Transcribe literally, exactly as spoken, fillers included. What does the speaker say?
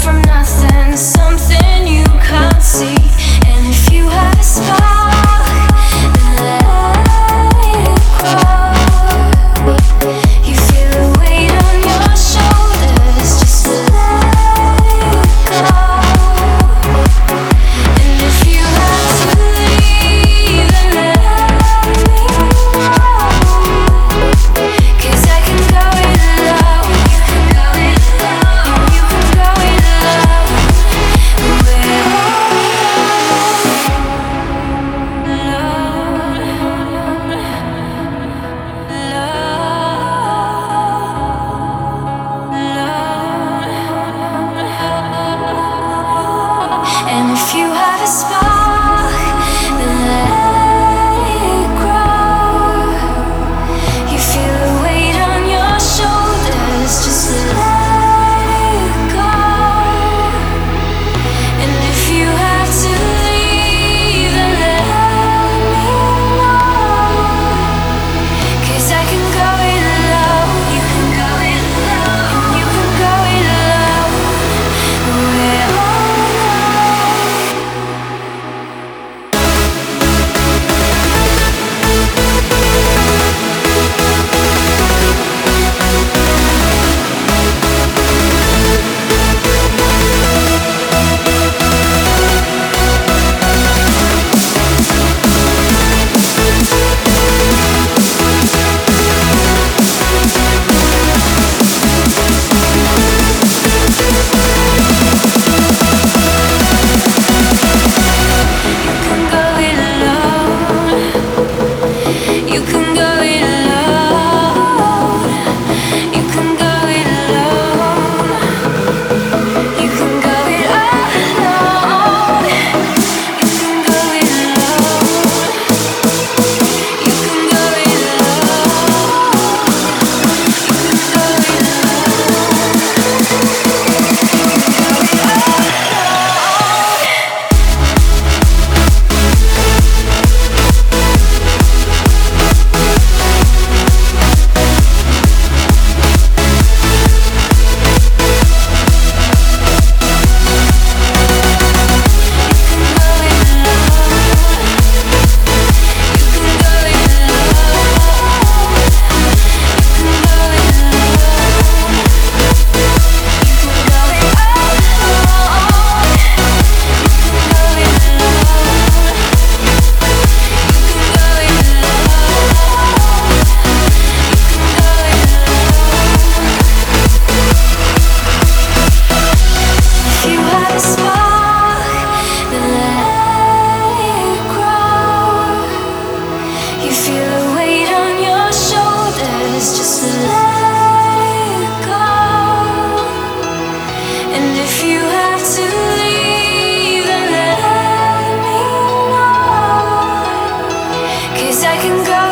from nothing, something you can't see. And if you have a spark, then let it grow. You feel the weight on your shoulders, just let it go. And if you have to leave, then let me know. 'Cause I can go it alone. You can go it alone. You can go it alone. We're and if you have a spark, then let it grow. You feel the weight on your shoulders, just let it go. And if you have to leave, then let me know. 'Cause I can go it alone. You can go it alone. You can go it alone. We're you can go it alone. You can go it alone. You can go it alone. You can go it alone. You can go it alone. You can go it just let it go. And if you have to leave, then let me know. 'Cause I can go